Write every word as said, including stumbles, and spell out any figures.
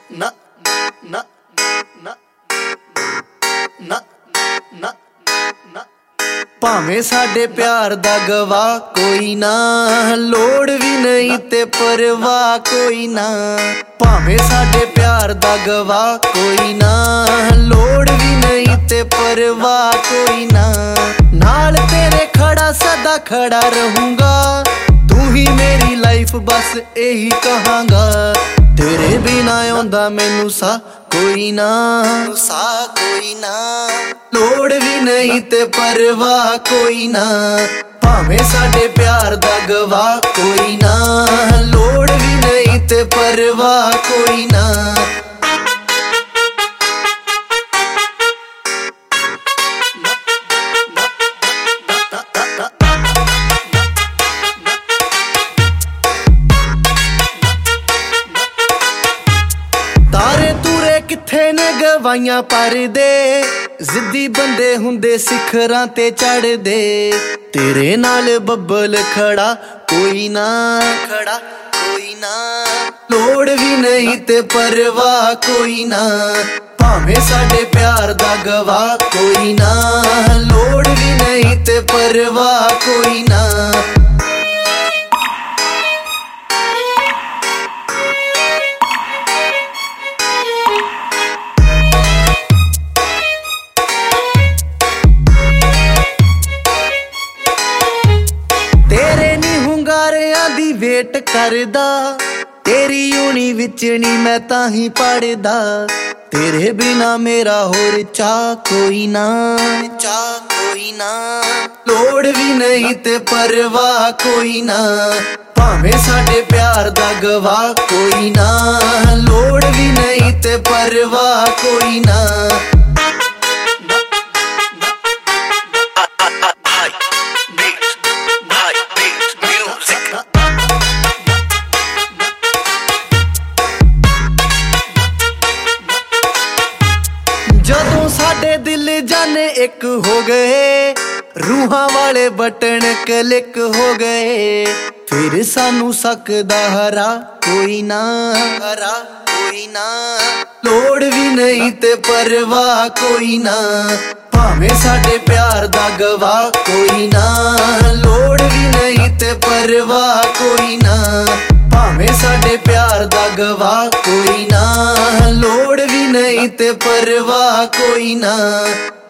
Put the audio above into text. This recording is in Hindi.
ਨਾ ਨਾ ਨਾ ਨਾ ਨਾ ਨਾ ਭਾਵੇਂ ਸਾਡੇ ਪਿਆਰ ਦਾ ਗਵਾਹ ਕੋਈ ਨਾ, ਲੋੜ ਵੀ ਨਹੀਂ ਤੇ ਪਰਵਾਹ ਕੋਈ ਨਾ। ਭਾਵੇਂ ਸਾਡੇ ਪਿਆਰ ਦਾ ਗਵਾਹ ਕੋਈ ਨਾ, ਲੋੜ ਵੀ ਨਹੀਂ ਤੇ ਪਰਵਾਹ ਕੋਈ ਨਾ। ਨਾਲ ਤੇਰੇ ਖੜਾ ਸਦਾ ਖੜਾ ਰਹੂੰਗਾ, ਤੂੰ ਹੀ ਮੇਰੀ ਲਾਈਫ ਬਸ ਇਹੀ ਕਹਾਂਗਾ। तेरे बिना आउंदा मैनू सा कोई ना, सा कोई ना। लोड़ भी नहीं ते परवाह कोई ना, भावें साडे प्यार दा गवाह कोई ना। लोड़ भी नहीं ते परवाह कोई ना। तारे तूरे किथे ने गवाइयां पर दे, जिद्दी बंदे हुंदे सिखरां ते चढ़ दे। तेरे नाल बब्बल खड़ा कोई ना, खड़ा कोई ना। लोड़ भी नहीं ते परवाह कोई ना, भावें साडे प्यार दा गवाह कोई ना। लोड़ भी नहीं ते परवाह कोई ना। दी वेट करदा, तेरी यूनी विच नी मैं ताही पढ़दा। तेरे बिना मेरा होर चाह कोई ना, चाह कोई ना। लोड़ भी नहीं ते परवाह कोई ना, भावें साडे प्यार दा गवाह कोई ना। लोड़ भी नहीं ते परवाह कोई ना। जदों साडे दिल जाने एक हो गए, रूहां वाले बटन क्लिक हो गए। फिर सानू सकदा हरा कोई ना, हरा कोई ना। लोड़ भी नहीं ते परवाह कोई ना, भावें साडे प्यार दा गवाह कोई ना। लोड़ भी नहीं ते परवाह कोई ना, भावें साडे प्यार दा गवाह कोई ना। लोड़ भी नहीं ते परवाह कोई ना।